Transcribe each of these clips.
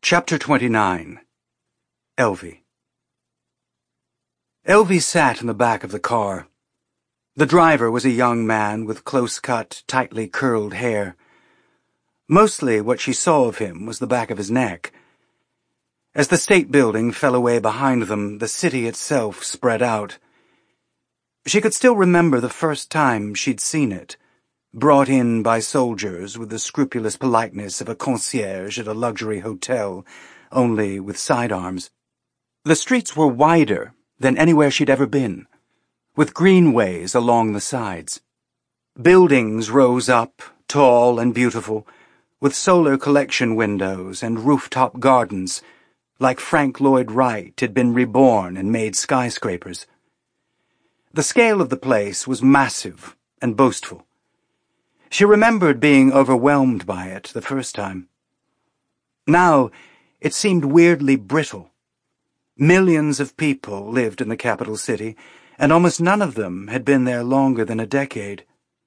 Chapter 29. Elvie. Elvie sat in the back of the car. The driver was a young man with close-cut, tightly curled hair. Mostly what she saw of him was the back of his neck. As the state building fell away behind them, the city itself spread out. She could still remember the first time she'd seen it, brought in by soldiers with the scrupulous politeness of a concierge at a luxury hotel, only with sidearms. The streets were wider than anywhere she'd ever been, with greenways along the sides. Buildings rose up, tall and beautiful, with solar collection windows and rooftop gardens, like Frank Lloyd Wright had been reborn and made skyscrapers. The scale of the place was massive and boastful. She remembered being overwhelmed by it the first time. Now, it seemed weirdly brittle. Millions of people lived in the capital city, and almost none of them had been there longer than a decade.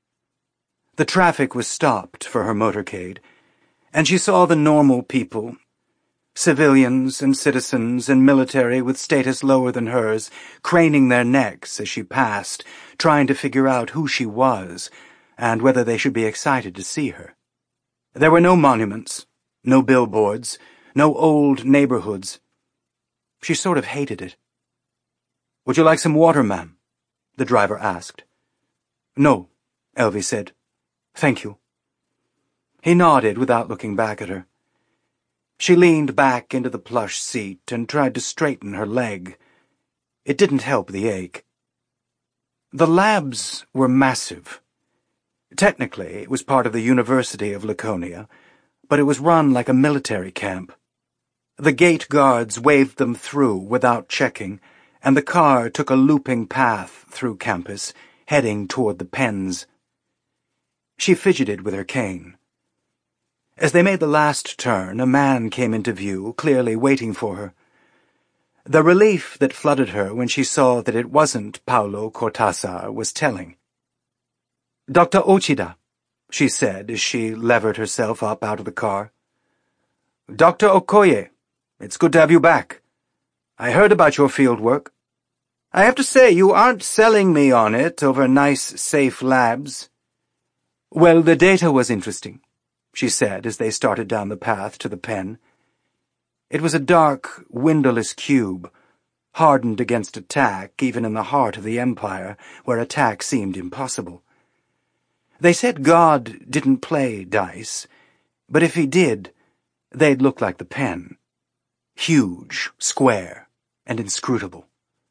The traffic was stopped for her motorcade, and she saw the normal people, civilians and citizens and military with status lower than hers, craning their necks as she passed, trying to figure out who she was and whether they should be excited to see her. There were no monuments, no billboards, no old neighborhoods. She sort of hated it. "Would you like some water, ma'am?" the driver asked. "No," Elvie said. "Thank you." He nodded without looking back at her. She leaned back into the plush seat and tried to straighten her leg. It didn't help the ache. The labs were massive. Technically, it was part of the University of Laconia, but it was run like a military camp. The gate guards waved them through without checking, and the car took a looping path through campus, heading toward the pens. She fidgeted with her cane. As they made the last turn, a man came into view, clearly waiting for her. The relief that flooded her when she saw that it wasn't Paulo Cortázar was telling. "Dr. Ochida," she said as she levered herself up out of the car. "Dr. Okoye, it's good to have you back. I heard about your field work. I have to say, you aren't selling me on it over nice, safe labs." "Well, the data was interesting," she said as they started down the path to the pen. It was a dark, windowless cube, hardened against attack even in the heart of the Empire, where attack seemed impossible. They said God didn't play dice, but if he did, they'd look like the pen. Huge, square, and inscrutable.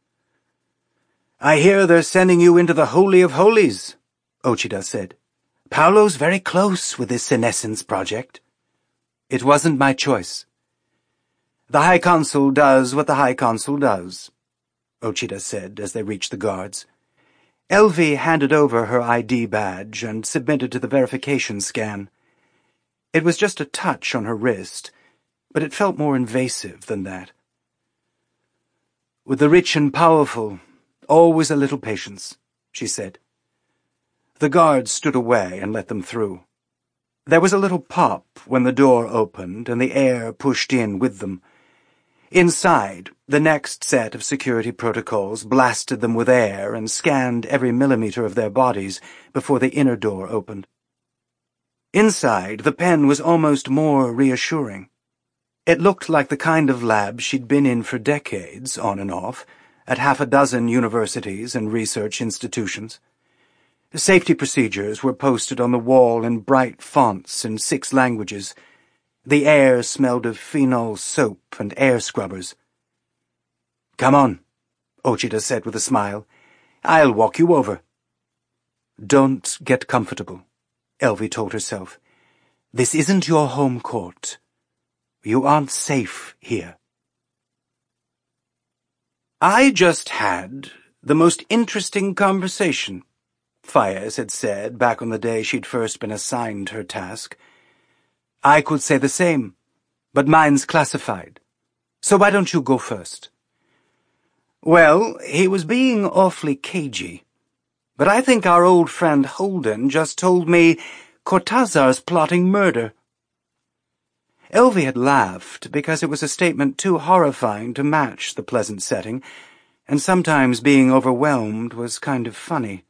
"I hear they're sending you into the Holy of Holies," Ochida said. "Paulo's very close with his senescence project." "It wasn't my choice." "The High Consul does what the High Consul does," Ochida said as they reached the guards. Elvie handed over her ID badge and submitted to the verification scan. It was just a touch on her wrist, but it felt more invasive than that. "With the rich and powerful, always a little patience," she said. The guards stood away and let them through. There was a little pop when the door opened and the air pushed in with them. Inside, the next set of security protocols blasted them with air and scanned every millimeter of their bodies before the inner door opened. Inside, the pen was almost more reassuring. It looked like the kind of lab she'd been in for decades, on and off, at half a dozen universities and research institutions. The safety procedures were posted on the wall in bright fonts in 6 languages. The air smelled of phenol soap and air scrubbers. "Come on," Ochida said with a smile. "I'll walk you over." "Don't get comfortable," Elvie told herself. "This isn't your home court. You aren't safe here." "I just had the most interesting conversation," Fayez had said back on the day she'd first been assigned her task. "I could say the same, but mine's classified. So why don't you go first?" "Well, he was being awfully cagey. But I think our old friend Holden just told me Cortázar's plotting murder." Elvie had laughed because it was a statement too horrifying to match the pleasant setting, and sometimes being overwhelmed was kind of funny.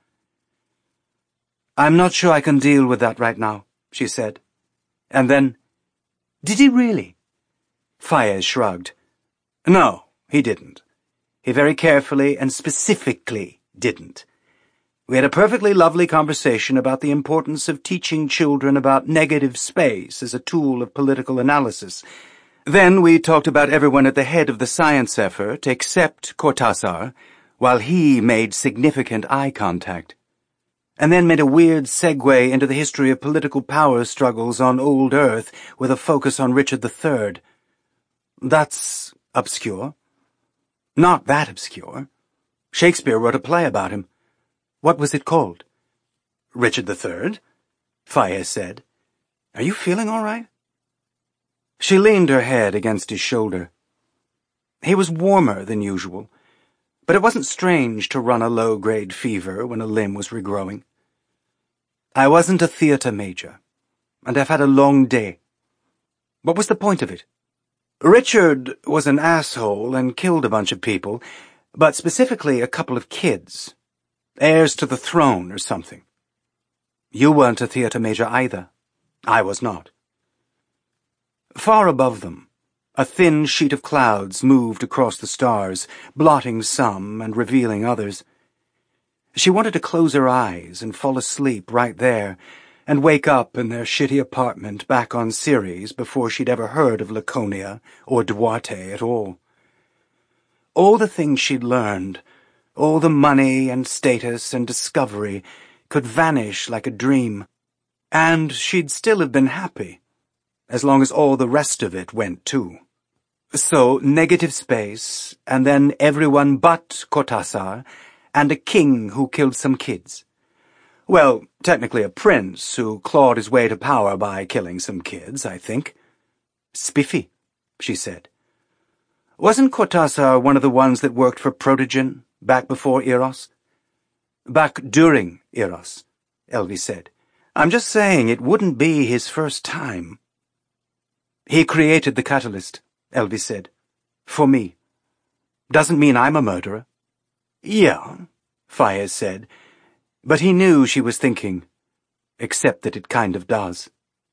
"I'm not sure I can deal with that right now," she said. And then, "Did he really?" Fayez shrugged. "No, he didn't. He very carefully and specifically didn't. We had a perfectly lovely conversation about the importance of teaching children about negative space as a tool of political analysis. Then we talked about everyone at the head of the science effort except Cortázar, while he made significant eye contact, and then made a weird segue into the history of political power struggles on old Earth with a focus on Richard III. That's obscure. Not that obscure. Shakespeare wrote a play about him. What was it called?" "Richard III?" Fayez said. "Are you feeling all right?" She leaned her head against his shoulder. He was warmer than usual, but it wasn't strange to run a low-grade fever when a limb was regrowing. "I wasn't a theatre major, and I've had a long day. What was the point of it?" "Richard was an asshole and killed a bunch of people, but specifically a couple of kids. Heirs to the throne or something. You weren't a theatre major either. I was not." Far above them, a thin sheet of clouds moved across the stars, blotting some and revealing others. She wanted to close her eyes and fall asleep right there, and wake up in their shitty apartment back on Ceres before she'd ever heard of Laconia or Duarte at all. All the things she'd learned, all the money and status and discovery, could vanish like a dream, and she'd still have been happy, as long as all the rest of it went too. So negative space, and then everyone but Cortázar, and a king who killed some kids. Well, technically a prince who clawed his way to power by killing some kids, I think. "Spiffy," she said. "Wasn't Cortázar one of the ones that worked for Protogen back before Eros?" "Back during Eros," Elvie said. "I'm just saying it wouldn't be his first time." "He created the catalyst," Elvie said. "For me. Doesn't mean I'm a murderer." "Yeah," Fayez said, but he knew she was thinking, except that it kind of does.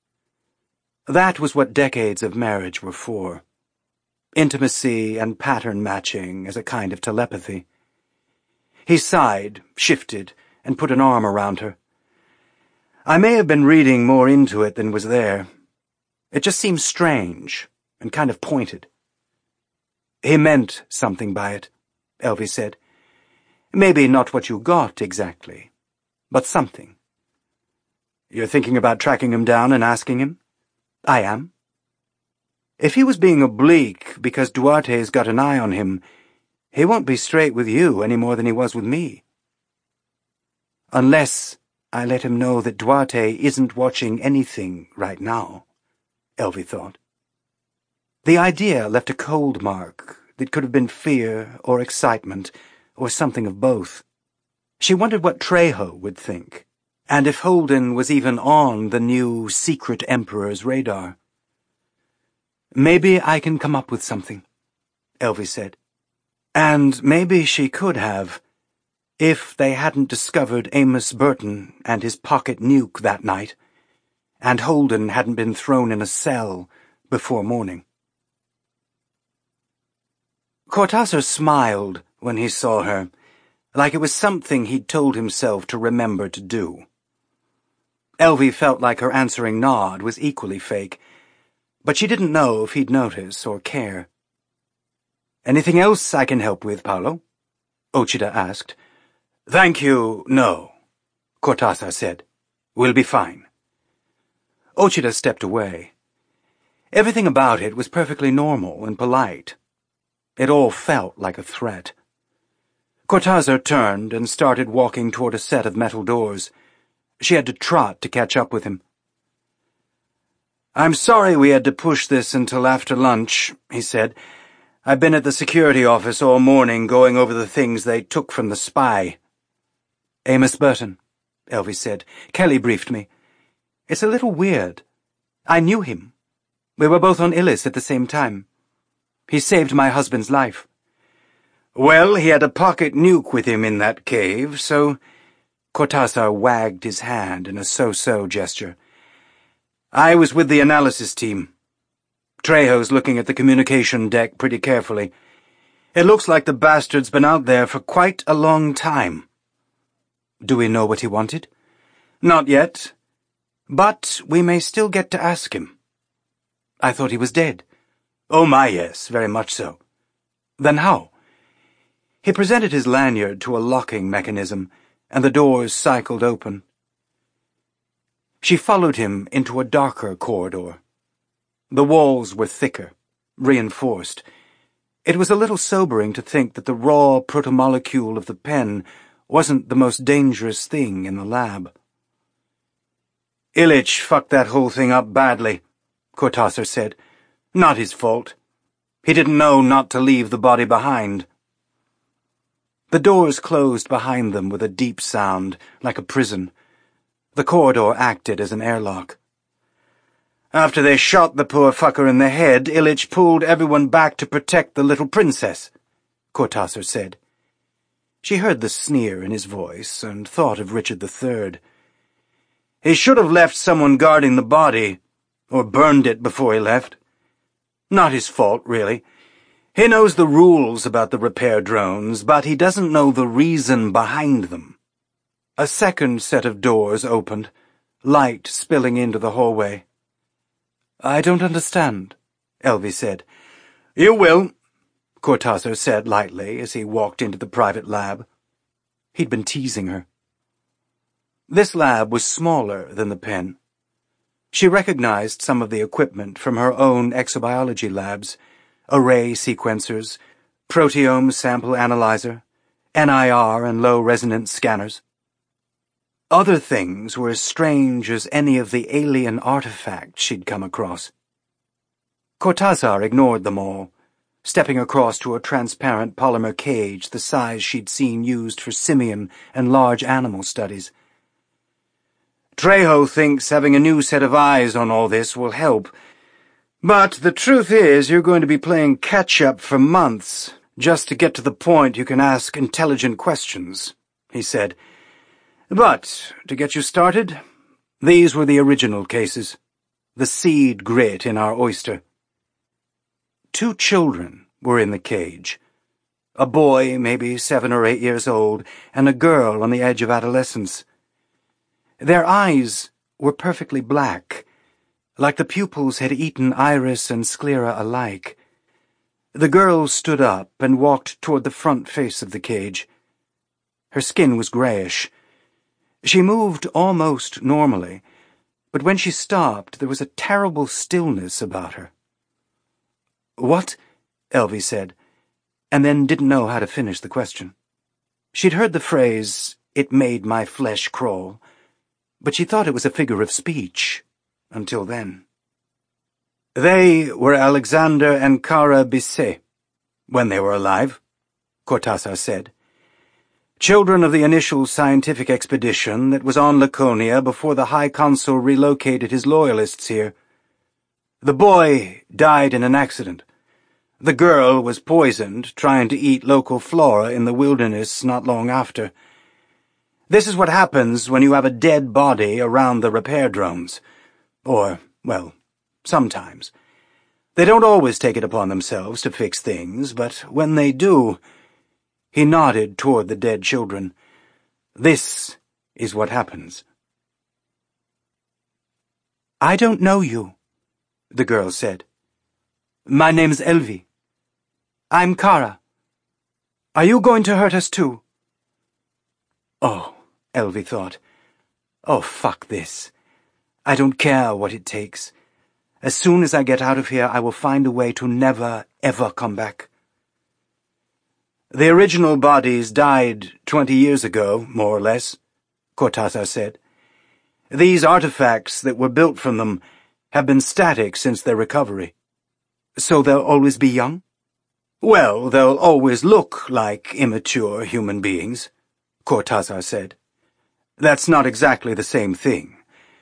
That was what decades of marriage were for. Intimacy and pattern matching as a kind of telepathy. He sighed, shifted, and put an arm around her. "I may have been reading more into it than was there. It just seems strange and kind of pointed." "He meant something by it," Elvie said. "Maybe not what you got exactly, but something." "You're thinking about tracking him down and asking him?" "I am. If he was being oblique because Duarte's got an eye on him, he won't be straight with you any more than he was with me." "Unless I let him know that Duarte isn't watching anything right now," Elvie thought. The idea left a cold mark that could have been fear or excitement or something of both. She wondered what Trejo would think, and if Holden was even on the new secret Emperor's radar. "Maybe I can come up with something," Elvie said. And maybe she could have, if they hadn't discovered Amos Burton and his pocket nuke that night, and Holden hadn't been thrown in a cell before morning. Cortázar smiled when he saw her, like it was something he'd told himself to remember to do. Elvie felt like her answering nod was equally fake, but she didn't know if he'd notice or care. "Anything else I can help with, Paolo?" Ochida asked. "Thank you, no," Cortázar said. "We'll be fine." Ochida stepped away. Everything about it was perfectly normal and polite. It all felt like a threat. Cortázar turned and started walking toward a set of metal doors. She had to trot to catch up with him. "I'm sorry we had to push this until after lunch," he said. "I've been at the security office all morning going over the things they took from the spy." "Amos Burton," Elvie said. "Kelly briefed me. It's a little weird. I knew him. We were both on Illis at the same time. He saved my husband's life. Well, he had a pocket nuke with him in that cave, so... Cortázar wagged his hand in a so-so gesture. I was with the analysis team. Trejo's looking at the communication deck pretty carefully. It looks like the bastard's been out there for quite a long time. Do we know what he wanted? Not yet. But we may still get to ask him. I thought he was dead. Oh my, yes, very much so. Then how? He presented his lanyard to a locking mechanism, and the doors cycled open. She followed him into a darker corridor. The walls were thicker, reinforced. It was a little sobering to think that the raw protomolecule of the pen wasn't the most dangerous thing in the lab. Illich fucked that whole thing up badly, Cortázar said. Not his fault. He didn't know not to leave the body behind. The doors closed behind them with a deep sound, like a prison. The corridor acted as an airlock. After they shot the poor fucker in the head, Illich pulled everyone back to protect the little princess, Cortázar said. She heard the sneer in his voice and thought of Richard III. He should have left someone guarding the body, or burned it before he left. Not his fault, really. He knows the rules about the repair drones, but he doesn't know the reason behind them. A second set of doors opened, light spilling into the hallway. I don't understand, Elvie said. You will, Cortázar said lightly as he walked into the private lab. He'd been teasing her. This lab was smaller than the pen. She recognized some of the equipment from her own exobiology labs, array sequencers, proteome sample analyzer, NIR and low-resonance scanners. Other things were as strange as any of the alien artifacts she'd come across. Cortázar ignored them all, stepping across to a transparent polymer cage the size she'd seen used for simian and large animal studies. Trejo thinks having a new set of eyes on all this will help, but the truth is you're going to be playing catch-up for months just to get to the point you can ask intelligent questions, he said. But, to get you started, these were the original cases, the seed grit in our oyster. 2 children were in the cage, a boy maybe 7 or 8 years old, and a girl on the edge of adolescence. Their eyes were perfectly black, like the pupils had eaten iris and sclera alike. The girl stood up and walked toward the front face of the cage. Her skin was grayish. She moved almost normally, but when she stopped there was a terrible stillness about her. What? Elvie said, and then didn't know how to finish the question. She'd heard the phrase, "It made my flesh crawl," but she thought it was a figure of speech. Until then. They were Alexander and Kara Bisset, when they were alive, Cortázar said. Children of the initial scientific expedition that was on Laconia before the High Consul relocated his loyalists here. The boy died in an accident. The girl was poisoned trying to eat local flora in the wilderness not long after. This is what happens when you have a dead body around the repair drones. Or, well, sometimes. They don't always take it upon themselves to fix things, but when they do... He nodded toward the dead children. This is what happens. I don't know you, the girl said. My name's Elvie. I'm Kara. Are you going to hurt us too? Oh, Elvie thought. Oh, fuck this. I don't care what it takes. As soon as I get out of here, I will find a way to never, ever come back. The original bodies died 20 years ago, more or less, Cortázar said. These artifacts that were built from them have been static since their recovery. So they'll always be young? Well, they'll always look like immature human beings, Cortázar said. That's not exactly the same thing.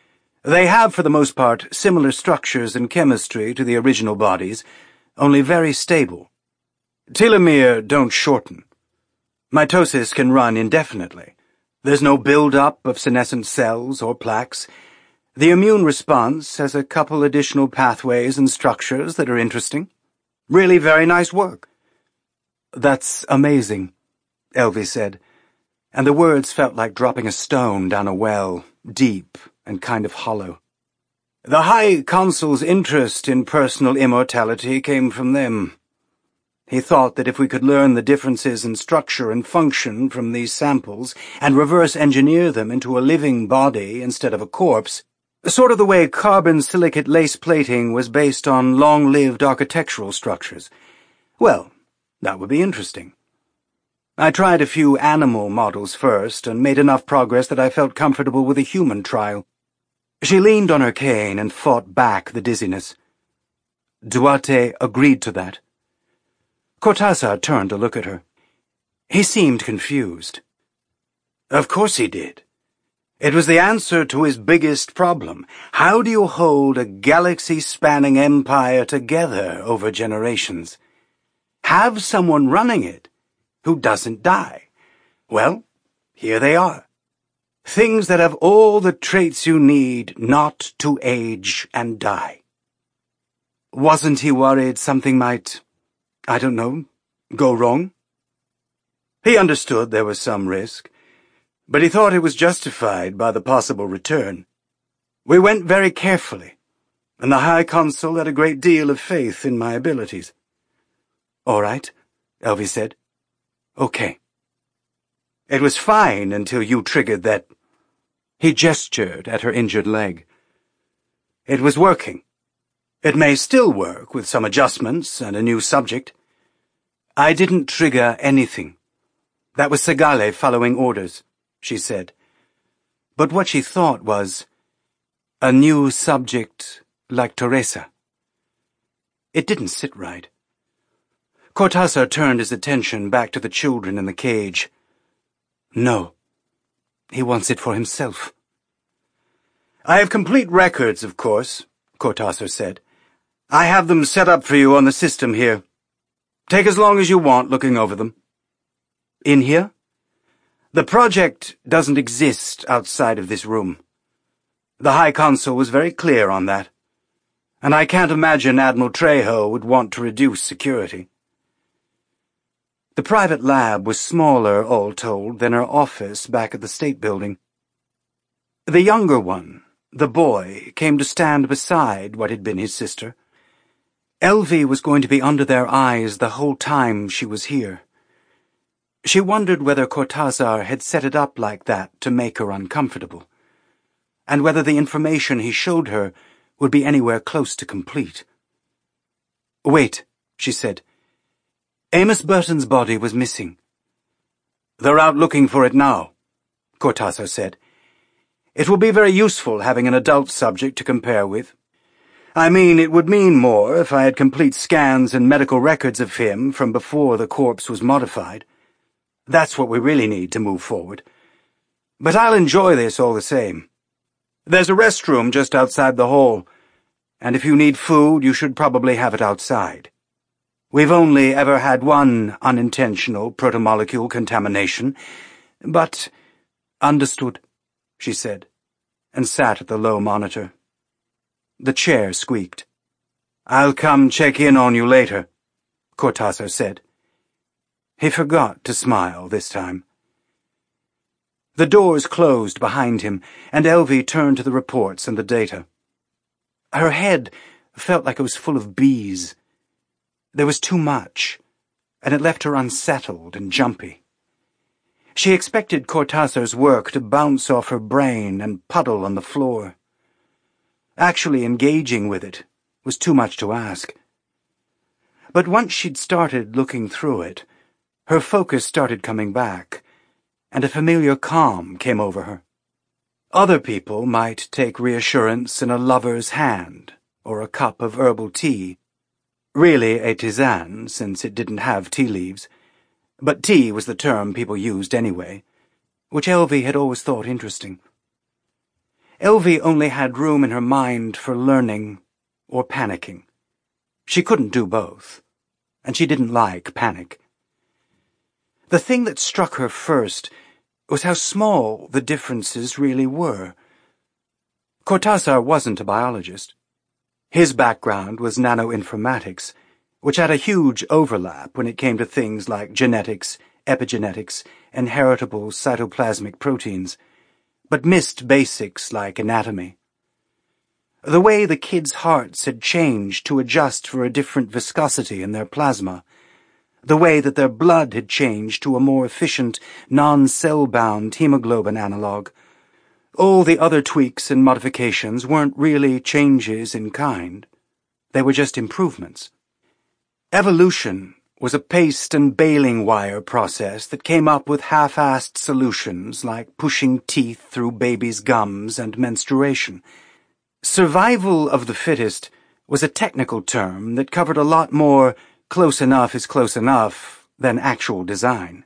They have, for the most part, similar structures and chemistry to the original bodies, only very stable. Telomere don't shorten. Mitosis can run indefinitely. There's no build-up of senescent cells or plaques. The immune response has a couple additional pathways and structures that are interesting. Really very nice work. That's amazing, Elvie said, and the words felt like dropping a stone down a well, deep and kind of hollow. The High Consul's interest in personal immortality came from them. He thought that if we could learn the differences in structure and function from these samples and reverse engineer them into a living body instead of a corpse, sort of the way carbon silicate lace plating was based on long-lived architectural structures, well, that would be interesting. I tried a few animal models first and made enough progress that I felt comfortable with a human trial. She leaned on her cane and fought back the dizziness. Duarte agreed to that. Cortázar turned to look at her. He seemed confused. Of course he did. It was the answer to his biggest problem. How do you hold a galaxy-spanning empire together over generations? Have someone running it who doesn't die. Well, here they are. Things that have all the traits you need not to age and die. Wasn't he worried something might, I don't know, go wrong? He understood there was some risk, but he thought it was justified by the possible return. We went very carefully, and the High Consul had a great deal of faith in my abilities. All right, Elvie said. Okay. It was fine until you triggered that. He gestured at her injured leg. It was working. It may still work with some adjustments and a new subject. I didn't trigger anything. That was Segale following orders, she said. But what she thought was, a new subject like Teresa. It didn't sit right. Cortázar turned his attention back to the children in the cage. No. He wants it for himself. I have complete records, of course, Cortázar said. I have them set up for you on the system here. Take as long as you want looking over them. In here? The project doesn't exist outside of this room. The High Consul was very clear on that, and I can't imagine Admiral Trejo would want to reduce security. The private lab was smaller, all told, than her office back at the State Building. The younger one, the boy, came to stand beside what had been his sister. Elvie was going to be under their eyes the whole time she was here. She wondered whether Cortázar had set it up like that to make her uncomfortable, and whether the information he showed her would be anywhere close to complete. Wait, she said. Amos Burton's body was missing. They're out looking for it now, Cortázar said. It will be very useful having an adult subject to compare with. I mean, it would mean more if I had complete scans and medical records of him from before the corpse was modified. That's what we really need to move forward. But I'll enjoy this all the same. There's a restroom just outside the hall, and if you need food, you should probably have it outside. We've only ever had one unintentional protomolecule contamination, but— Understood, she said, and sat at the low monitor. The chair squeaked. I'll come check in on you later, Cortázar said. He forgot to smile this time. The doors closed behind him, and Elvie turned to the reports and the data. Her head felt like it was full of bees. There was too much, and it left her unsettled and jumpy. She expected Cortázar's work to bounce off her brain and puddle on the floor. Actually engaging with it was too much to ask. But once she'd started looking through it, her focus started coming back, and a familiar calm came over her. Other people might take reassurance in a lover's hand or a cup of herbal tea. Really a tisane, since it didn't have tea leaves, but tea was the term people used anyway, which Elvie had always thought interesting. Elvie only had room in her mind for learning or panicking. She couldn't do both, and she didn't like panic. The thing that struck her first was how small the differences really were. Cortázar wasn't a biologist. His background was nanoinformatics, which had a huge overlap when it came to things like genetics, epigenetics, and heritable cytoplasmic proteins, but missed basics like anatomy. The way the kids' hearts had changed to adjust for a different viscosity in their plasma, the way that their blood had changed to a more efficient, non-cell-bound hemoglobin analog. All the other tweaks and modifications weren't really changes in kind. They were just improvements. Evolution was a paste and baling wire process that came up with half-assed solutions like pushing teeth through babies' gums and menstruation. Survival of the fittest was a technical term that covered a lot more close enough is close enough than actual design.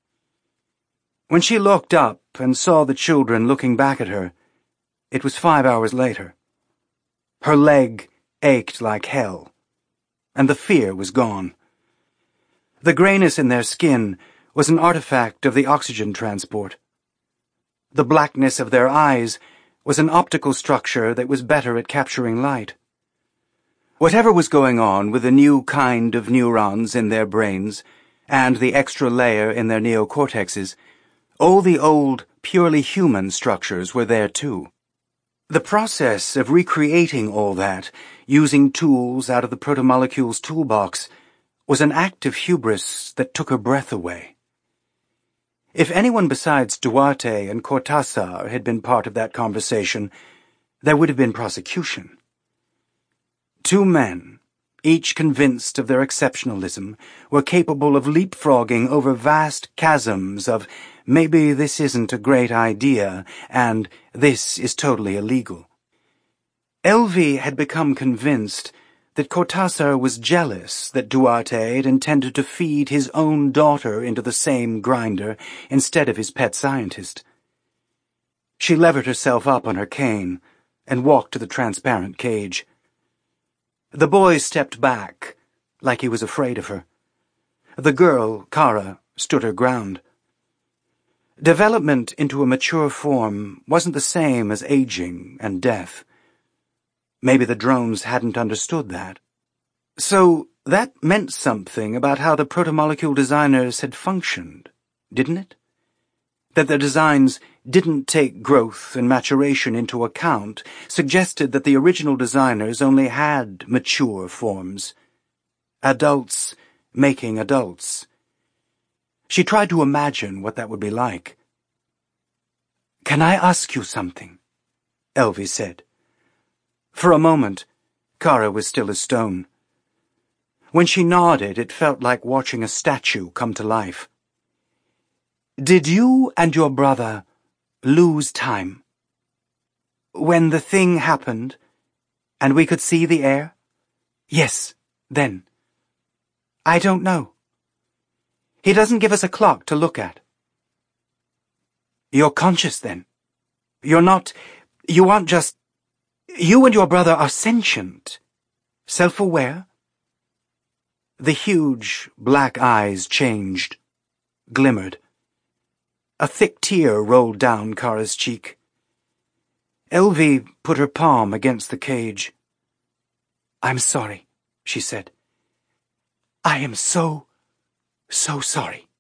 When she looked up and saw the children looking back at her, it was 5 hours later. Her leg ached like hell, and the fear was gone. The grayness in their skin was an artifact of the oxygen transport. The blackness of their eyes was an optical structure that was better at capturing light. Whatever was going on with the new kind of neurons in their brains and the extra layer in their neocortexes, all the old, purely human structures were there too. The process of recreating all that, using tools out of the protomolecule's toolbox, was an act of hubris that took her breath away. If anyone besides Duarte and Cortázar had been part of that conversation, there would have been prosecution. Two men, each convinced of their exceptionalism, were capable of leapfrogging over vast chasms of maybe this isn't a great idea and this is totally illegal. Elvie had become convinced that Cortázar was jealous that Duarte had intended to feed his own daughter into the same grinder instead of his pet scientist. She levered herself up on her cane and walked to the transparent cage. The boy stepped back, like he was afraid of her. The girl, Kara, stood her ground. Development into a mature form wasn't the same as aging and death. Maybe the drones hadn't understood that. So that meant something about how the protomolecule designers had functioned, didn't it? That their designs didn't take growth and maturation into account suggested that the original designers only had mature forms. Adults making adults. She tried to imagine what that would be like. "Can I ask you something?" Elvie said. For a moment, Kara was still as stone. When she nodded, it felt like watching a statue come to life. "Did you and your brother lose time? When the thing happened, and we could see the air?" "Yes, then." "I don't know. He doesn't give us a clock to look at." "You're conscious, then? You aren't just... You and your brother are sentient, self-aware?" The huge, black eyes changed, glimmered. A thick tear rolled down Kara's cheek. Elvie put her palm against the cage. "I'm sorry," she said. "I am so sorry."